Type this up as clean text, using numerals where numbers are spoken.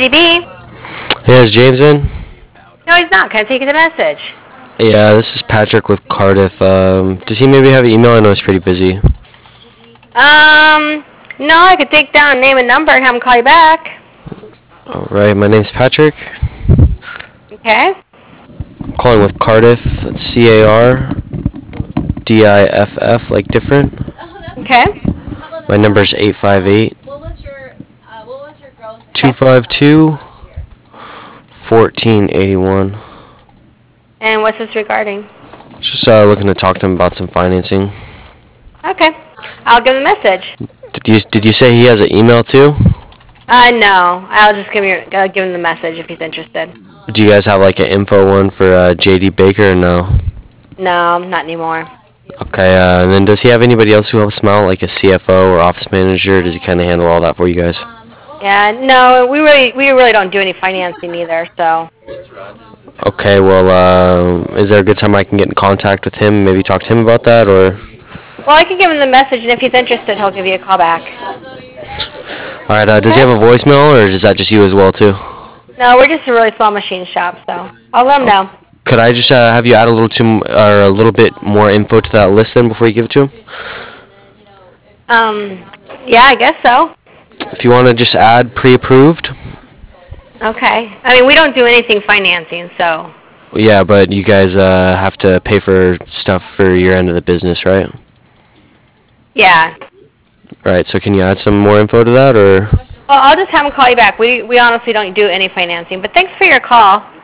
JDB. Hey, is James in? No, he's not. Can I take the message? Yeah, this is Patrick with Cardiff. Does he maybe have an email? I know he's pretty busy. No, I could take down name and number and have him call you back. Alright, my name's Patrick. Okay. I'm calling with Cardiff. That's Cardiff, like different. Okay. My number's 858 252 1481. And what's this regarding? Just looking to talk to him about some financing. Okay. I'll give him a message. Did you say he has an email too? No. I'll just give him the message if he's interested. Do you guys have like an info one for JD Baker or no? No, not anymore. Okay, and then does he have anybody else who helps him out, like a CFO or office manager? Does he kind of handle all that for you guys? Yeah, no, we really don't do any financing either, so. Okay, well, is there a good time I can get in contact with him, maybe talk to him about that, or? Well, I can give him the message, and if he's interested, he'll give you a call back. Alright, does he have a voicemail, or is that just you as well, too? No, we're just a really small machine shop, so I'll let him know. Could I just have you add a little bit more info to that list then before you give it to him? Yeah, I guess so. If you want to just add pre-approved. Okay. I mean, we don't do anything financing, so. Yeah, but you guys have to pay for stuff for your end of the business, right? Yeah. Right, so can you add some more info to that, or? Well, I'll just have him call you back. We honestly don't do any financing, but thanks for your call.